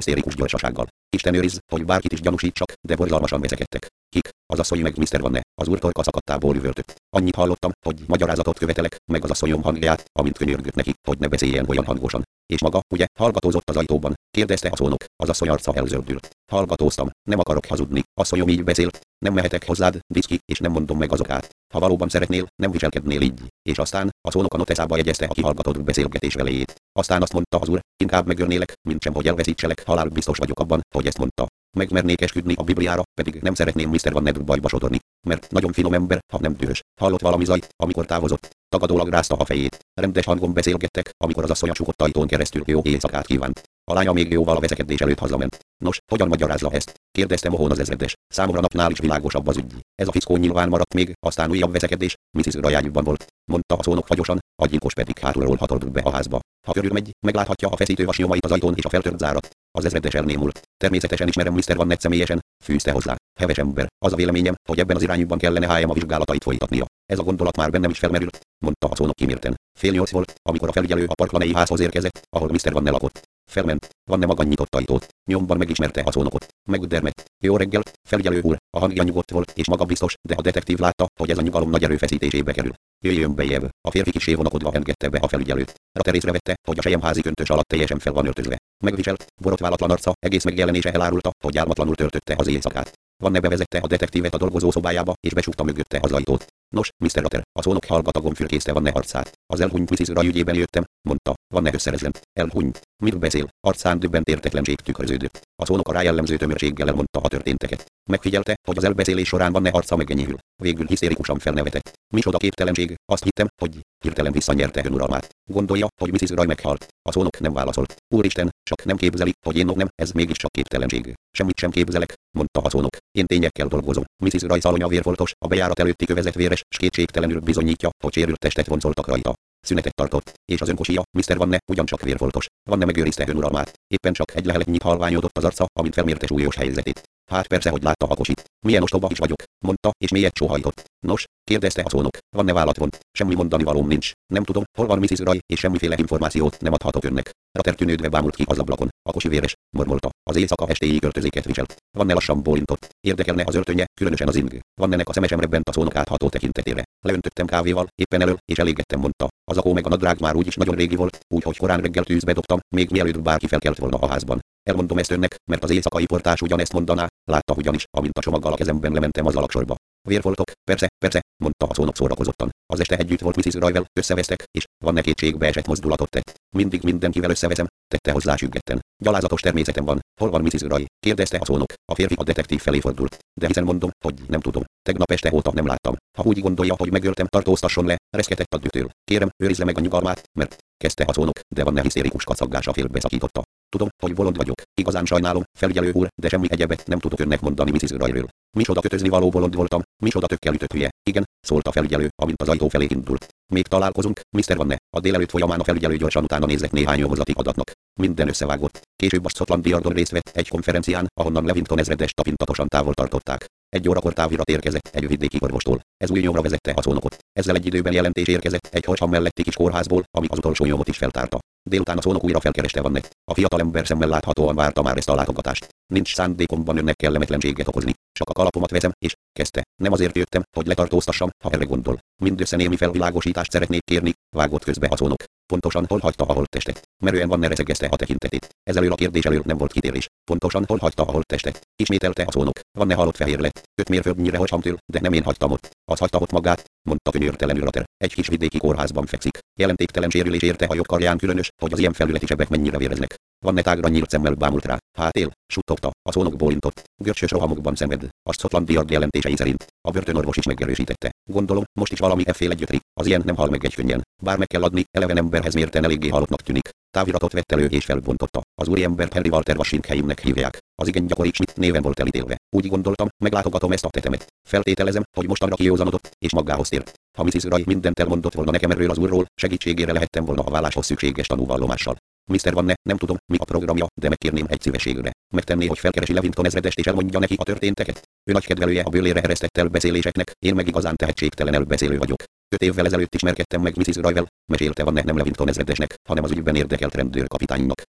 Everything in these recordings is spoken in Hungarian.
hisztérikus gyorsasággal. Isten őrizz, hogy bárkit is gyanúsítsak, de borzalmasan veszekedtek. Kik? Az asszony meg Mr. Vanne, az úr torka szakadtából üvöltött. Annyit hallottam, hogy magyarázatot követelek, meg az asszonyom hangját, amint könyörgött neki, hogy ne beszéljen olyan hangosan. És maga, ugye, hallgatózott az ajtóban, kérdezte a szónok, az asszony arca elzöldült. Hallgatóztam, nem akarok hazudni, asszonyom így beszélt, nem mehetek hozzád, Diszki, és nem mondom meg az okát. Ha valóban szeretnél, nem viselkednél így. És aztán, a szónok a noteszába jegyezte a kihallgatott beszélgetés velejét. Aztán azt mondta az úr, inkább megölnélek, mint sem hogy elveszítselek, halál biztos vagyok abban, hogy ezt mondta. Megmernék esküdni a Bibliára, pedig nem szeretném Mr. Van Ned bajba sodorni, mert nagyon finom ember, ha nem dühös. Hallott valami zajt, amikor távozott. Tagadólag rázta a fejét. Rendes hangon beszélgettek, amikor az asszony a csukott ajtón keresztül jó éjszakát kívánt. A lánya még jóval a veszekedés előtt hazament. Nos, hogyan magyarázza ezt? Kérdezte mohón az ezredes. Számomra napnál is világosabb az ügy. Ez a fickó nyilván maradt még, aztán újabb veszekedés, Mrs. Rajágyban volt. Mondta a szónok fagyosan, a gyilkos pedig hátulról hatolt be a házba. Ha körülmegy, megláthatja a feszítővas nyomait az ajtón és a feltört zárat. Az ezredes elnémult. Természetesen ismerem Mr. Van Ned személyesen, fűzte hozzá. Heves ember, az a véleményem, hogy ebben az irányban kellene HM a vizsgálatait folytatnia. Ez a gondolat már bennem is felmerült, mondta a szónok kimérten. 7:30 volt, amikor a felügyelő a Parklanei házhoz érkezett, ahol Mr. Van Ned lakott. Felment, Van Ned maga nyitott ajtót. Nyomban megismerte a szónokot. Megdermedt. Jó reggel, felügyelő úr, a hangja nyugodt volt és maga biztos, de a detektív látta, hogy ez a nyugalom nagy erőfeszítésébe kerül. Jöjjön bejebb. A férfi kissé vonakodva engedte be a felügyelőt. Rater észrevette, hogy a selyemházi köntös alatt teljesen fel van öltözve. Megviselt, borotválatlan arca, egész megjelenése elárulta, hogy álmatlanul töltötte az éjszakát. Van Ned bevezette a detektívet a dolgozó szobájába, és becsukta mögötte az ajtót. Nos, Mr. Rater, a szónok hallgatagon fürkészte Van Ned arcát. Az elhunyt Mrs. Ray ügyében jöttem, mondta. Van Ned összerezzent. Elhunyt. Miről beszél? Arcán döbbent értetlenség tükröződött. A szónok a rájellemző tömörséggel elmondta a történteket. Megfigyelte, hogy az elbeszélés során Van Ned arca megenyhül. Végül hisztérikusan felnevetett. Micsoda képtelenség, azt hittem, hogy hirtelen visszanyerte önuralmát. Gondolja, hogy Mrs. Ray meghalt. A szónok nem válaszolt. Úristen, csak nem képzeli, hogy én nem, ez mégiscsak képtelenség. Semmit sem képzelek, mondta a szónok. Én tényekkel dolgozom. Mrs. Ray szalonya vérfoltos, a bejárat előtti kövezet véres, s kétségtelenül bizonyítja, hogy sérült testet vonzoltak rajta. Szünetet tartott, és az önkocsia, Mr. Van Ned, ugyancsak vérfoltos. Van Ned megőrizte önuralmát. Éppen csak egy leheletnyit halványodott az arca, amint felmérte súlyos helyzetét. Hát persze, hogy látta a kocsit. Milyen ostoba is vagyok, mondta, és mélyet sóhajtott. Nos, kérdezte a szónok. Van Ned vállat vont. Semmi mondani valóm nincs. Nem tudom, hol van Mrs. Ray, és semmiféle információt nem adhatok önnek. Rater tűnődve bámult ki az ablakon. A kocsi véres, mormolta. Az éjszaka estéig öltözéket viselt. Van Ned lassan bólintott. Érdekelne az öltönye, különösen az ing. Van Nednek a szeme sem rebbent a szónok átható tekintetére. Leöntöttem kávéval, éppen elől, és elégettem, mondta. Az akó meg a nadrág már úgyis nagyon régi volt, úgyhogy korán reggel tűzbe dobtam, még mielőtt bárki felkelt volna a házban. Elmondom ezt önnek, mert az éjszakai portás ugyanezt mondaná, látta ugyanis, amint a csomaggal a kezemben lementem az alaksorba. Vérfoltok, persze, persze, mondta a szónok szórakozottan. Az este együtt volt Mrs. Rayvel, összevesztek, és Van Ned kétségbe esett mozdulatot tett. Mindig mindenkivel összeveszem, tette hozzá süggetten. Gyalázatos természetem van. Hol van Mrs. Ray? Kérdezte a szónok. A férfi a detektív felé fordult. De hiszen mondom, hogy nem tudom. Tegnap este óta nem láttam. Ha úgy gondolja, hogy megöltem, tartóztasson le, reszketett a dühtől. Kérem, őrizze meg a nyugalmát, mert kezdte a szónok, de Van Ned hisztérikus kacaggása félbeszakította. Tudom, hogy bolond vagyok. Igazán sajnálom, felügyelő úr, de semmi egyebet nem tudok önnek mondani Mrs. Rayről. Micsoda kötözni való bolond voltam, micsoda tökkel ütött hülye. Igen, szólt a felügyelő, amint az ajtó felé indult. Még találkozunk, Mr. Van Ned. A délelőtt folyamán a felügyelő gyorsan utána nézett néhány nyomozati adatnak. Minden összevágott. Később a Scotland Yardon részt vett egy konferencián, ahonnan Levington ezredes tapintatosan távol tartották. 1 órakor távirat érkezett egy vidéki orvostól. Ez új nyomra vezette a szónokot. Ezzel egy időben jelentés érkezett egy Horsham melletti kis kórházból, ami az utolsó nyomot is feltárta. Délután a szónok újra felkereste Van Ned. A fiatalember szemmel láthatóan várta már ezt a látogatást. Nincs szándékomban önnek kellemetlenséget okozni. Csak a kalapomat vezem, és kezdte. Nem azért jöttem, hogy letartóztassam, ha erre gondol. Mindössze némi felvilágosítást szeretnék kérni, vágott közbe a szónok. Pontosan hol hagyta a holttestet? Merően Van Ned reszegezte a tekintetét. Ezelől a kérdés elől nem volt kitérés. Pontosan hol hagyta a holttestet? Ismételte a szónok. Van Ned halott fehér lett. 5 mérföldnyire Horshamtől, de nem én hagytam ott. Az hagyta ott magát, mondta könyörtelenül Rater. Egy kis vidéki kórházban fekszik. Jelentéktelen sérülés érte a jobb karján, különös, hogy az ilyen felületi sebek mennyire véreznek. Van Ned tágra nyílt szemmel bámult rá. Hát él, suttogta, a szónok bólintott. Görcsös rohamokban szenved. A Scotland Yard jelentései szerint. A börtönorvos is megerősítette. Gondolom, most is valami efféle gyötri. Az ilyen nem hal meg egy könnyen. Bár meg kell adni, eleven emberhez mérten eléggé halottnak tűnik. Táviratot vett elő és felbontotta. Az úriembert Henry Walter Washingtonnek hívják. Az igen gyakori Schmidt néven volt elítélve. Úgy gondoltam, meglátogatom ezt a tetemet. Feltételezem, hogy mostanra kijózanodott, és magához tért. Ha Mrs. Ray mindent elmondott volna nekem erről az úrról, segítségére lehettem volna a válláshoz szükséges tanúvallomással. Mr. Van Ned, nem tudom, mi a programja, de megkérném egy szívességre. Megtenné, hogy felkeresi Levington ezredest és elmondja neki a történteket. Ő nagy kedvelője a bőlére eresztett elbeszéléseknek, én meg igazán tehetségtelen elbeszélő vagyok. 5 évvel ezelőtt ismerkedtem meg Mrs. Rayvel, mesélte Van Ned nem Levington ezredesnek, hanem az ügyben érdekelt rendőrkapitánynak.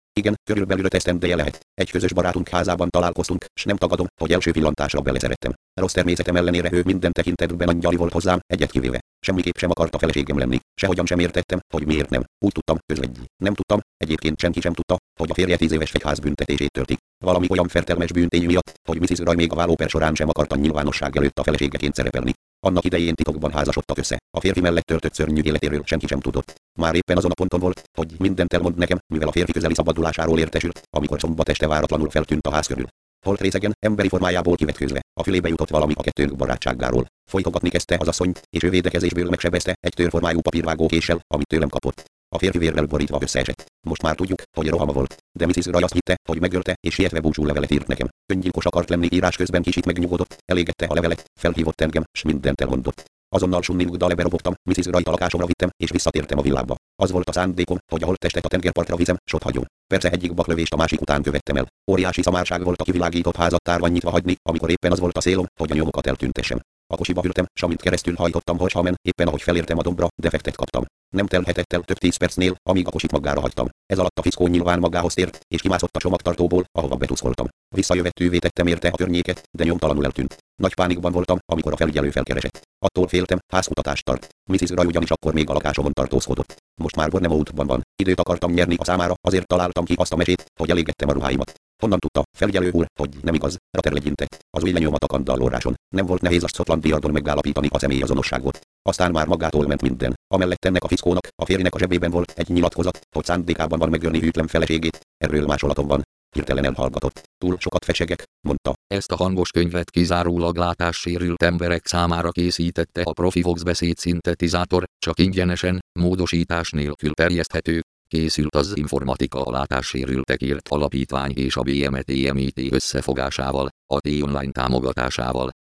Igen, körülbelül 5 esztendeje lehet. Egy közös barátunk házában találkoztunk, s nem tagadom, hogy első pillantásra beleszerettem. Rossz természetem ellenére ő minden tekintetben angyali volt hozzám, egyet kivéve. Semmiképp sem akarta feleségem lenni, sehogyan sem értettem, hogy miért nem. Úgy tudtam, közlegy. Nem tudtam, egyébként senki sem tudta, hogy a férje 10 éves fegyház büntetését tölti. Valami olyan fertelmes bűntény miatt, hogy Mrs. Roy még a vállóper során sem akarta nyilvánosság előtt a feleségeként szerepelni. Annak idején titokban házasodtak össze. A férfi mellett töltött szörnyű életéről senki sem tudott. Már éppen azon a ponton volt, hogy mindent elmond nekem, mivel a férfi közeli szabadulásáról értesült, amikor szombat este váratlanul feltűnt a ház körül. Holt részegen, emberi formájából kivetkőzve, a fülébe jutott valami a kettőnk barátságáról. Folytogatni kezdte az asszonyt, és ő védekezésből megsebezte egy törformájú papírvágókéssel, amit tőlem kapott. A férfi vérrel borítva összeesett. Most már tudjuk, hogy rohama volt. De Mrs. Roy azt hitte, hogy megölte, és sietve búcsú levelet írt nekem. Öngyilkos akart lenni, írás közben kicsit megnyugodott, elégette a levelet, felhívott engem, s mindent elmondott. Azonnal sunniugdal leberobogtam, Mrs. Royt a lakásomra vittem, és visszatértem a villába. Az volt a szándékom, hogy a holttestet a tengerpartra viszem, s ott hagyom. Persze egyik baklövést a másik után követtem el. Óriási szamárság volt a kivilágított házat tárban nyitva hagyni, amikor éppen az volt a célom, hogy a nyomokat eltüntessem. A kocsiba ültem, s amint keresztül hajtottam Horsham-en, éppen ahogy felértem a dombra, defektet kaptam. Nem telhetett el több 10 percnél, amíg a kocsit magára hagytam. Ez alatt a fickó nyilván magához tért, és kimászott a csomagtartóból, ahova betuszkoltam. Visszajövettővé tettem érte a környéket, de nyomtalanul eltűnt. Nagy pánikban voltam, amikor a felügyelő felkeresett. Attól féltem, házkutatást tart. Mrs. Roy ugyanis akkor még a lakásomon tartózkodott. Most már Bournemouthban van. Időt akartam nyerni a számára, azért találtam ki azt a mesét, hogy elégettem a ruháimat. Honnan tudta, felügyelő úr, hogy nem igaz, Rater legyintett. Az új lenyomat a kandallóráson. Nem volt nehéz a Scotland Yardon megállapítani a személyazonosságot. Aztán már magától ment minden. Amellett ennek a fickónak, a férjnek a zsebében volt egy nyilatkozat, hogy szándékában van megölni hűtlen feleségét. Erről másolatom van. Hirtelen elhallgatott. Túl sokat fecsegek, mondta. Ezt a hangos könyvet kizárólag látássérült emberek számára készítette a Profivox beszédszintetizátor, csak ingyenesen, módosítás nélkül terjeszthető. Készült az Informatika a látássérültekért alapítvány és a BMT összefogásával, a T-Online támogatásával.